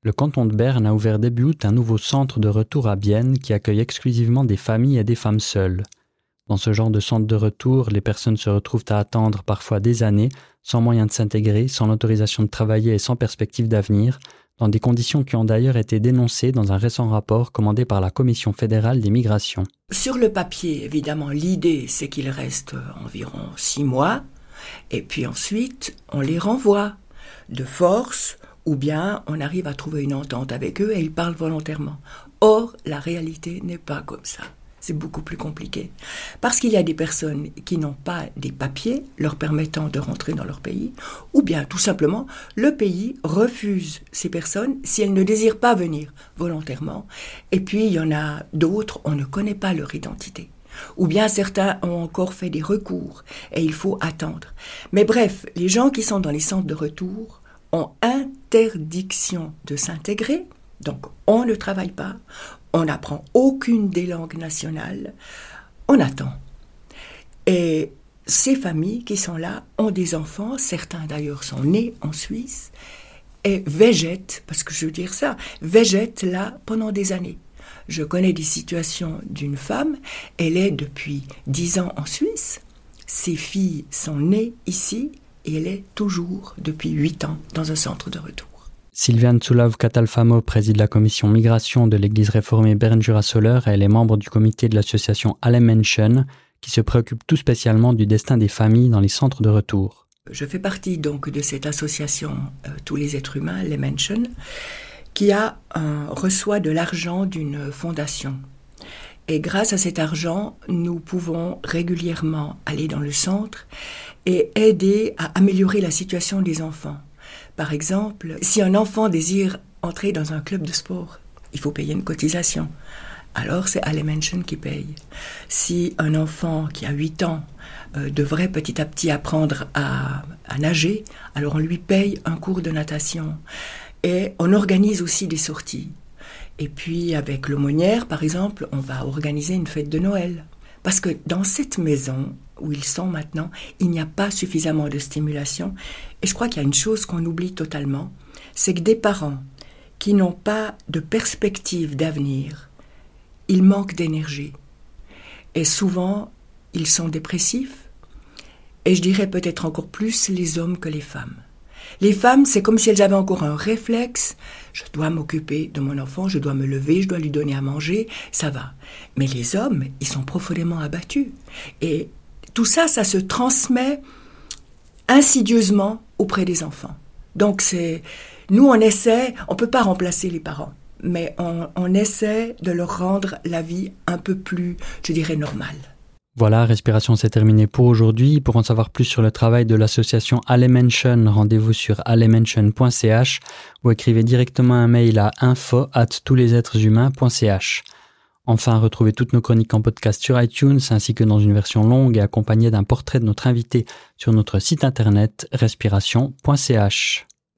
Le canton de Berne a ouvert début août un nouveau centre de retour à Bienne qui accueille exclusivement des familles et des femmes seules. Dans ce genre de centre de retour, les personnes se retrouvent à attendre parfois des années, sans moyen de s'intégrer, sans l'autorisation de travailler et sans perspective d'avenir, dans des conditions qui ont d'ailleurs été dénoncées dans un récent rapport commandé par la Commission fédérale des migrations. Sur le papier, évidemment, l'idée c'est qu'il reste environ 6 mois, et puis ensuite on les renvoie de force, ou bien on arrive à trouver une entente avec eux et ils parlent volontairement. Or, la réalité n'est pas comme ça. C'est beaucoup plus compliqué. Parce qu'il y a des personnes qui n'ont pas des papiers leur permettant de rentrer dans leur pays, ou bien tout simplement, le pays refuse ces personnes si elles ne désirent pas venir volontairement. Et puis, il y en a d'autres, on ne connaît pas leur identité. Ou bien certains ont encore fait des recours et il faut attendre. Mais bref, les gens qui sont dans les centres de retour ont interdiction de s'intégrer, donc on ne travaille pas, on n'apprend aucune des langues nationales, on attend. Et ces familles qui sont là ont des enfants, certains d'ailleurs sont nés en Suisse, et végètent, parce que je veux dire ça, végètent là pendant des années. Je connais des situations d'une femme, elle est depuis 10 ans en Suisse, ses filles sont nées ici, et elle est toujours, depuis 8 ans, dans un centre de retour. Sylviane Tsoulav-Catalfamo préside la commission migration de l'église réformée Berne-Jura-Soleure et elle est membre du comité de l'association Alle Menschen, qui se préoccupe tout spécialement du destin des familles dans les centres de retour. Je fais partie donc de cette association Tous les êtres humains, Alle Menschen, qui reçoit de l'argent d'une fondation. Et grâce à cet argent, nous pouvons régulièrement aller dans le centre et aider à améliorer la situation des enfants. Par exemple, si un enfant désire entrer dans un club de sport, il faut payer une cotisation. Alors c'est Alle Menschen qui paye. Si un enfant qui a 8 ans devrait petit à petit apprendre à nager, alors on lui paye un cours de natation. Et on organise aussi des sorties. Et puis avec l'aumônière, par exemple, on va organiser une fête de Noël. Parce que dans cette maison où ils sont maintenant, il n'y a pas suffisamment de stimulation. Et je crois qu'il y a une chose qu'on oublie totalement, c'est que des parents qui n'ont pas de perspective d'avenir, ils manquent d'énergie. Et souvent, ils sont dépressifs. Et je dirais peut-être encore plus les hommes que les femmes. Les femmes, c'est comme si elles avaient encore un réflexe. Je dois m'occuper de mon enfant, je dois me lever, je dois lui donner à manger, ça va. Mais les hommes, ils sont profondément abattus. Et tout ça, ça se transmet insidieusement auprès des enfants. Donc nous on essaie, on ne peut pas remplacer les parents, mais on essaie de leur rendre la vie un peu plus, je dirais, normale. Voilà, Respiration, c'est terminé pour aujourd'hui. Pour en savoir plus sur le travail de l'association Alle Menschen, rendez-vous sur allemenschen.ch ou écrivez directement un mail à info@toutlesetreshumains.ch. Enfin, retrouvez toutes nos chroniques en podcast sur iTunes ainsi que dans une version longue et accompagnée d'un portrait de notre invité sur notre site internet respiration.ch.